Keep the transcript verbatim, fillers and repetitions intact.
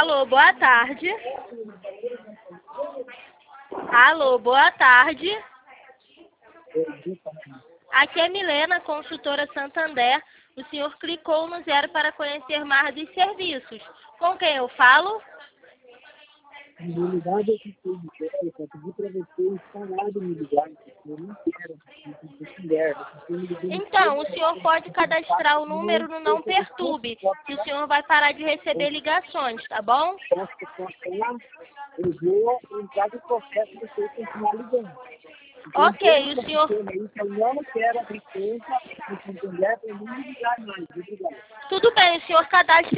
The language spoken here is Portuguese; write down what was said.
Alô, boa tarde. Alô, boa tarde. Aqui é Milena, consultora Santander. O senhor clicou no zero para conhecer mais dos serviços. Com quem eu falo? Na realidade, eu fiquei de férias, só pedi para vocês parar de me ligar, porque eu não quero, eu não quero. Então, o senhor pode cadastrar o número no Não Perturbe, que o senhor vai parar de receber ligações, tá bom? Posso passar, eu vou entrar no processo de vocês continuar ligando. Ok, o senhor... Eu não quero a licença, se entender, para não me ligar mais. Obrigado. Tudo bem, o senhor cadastre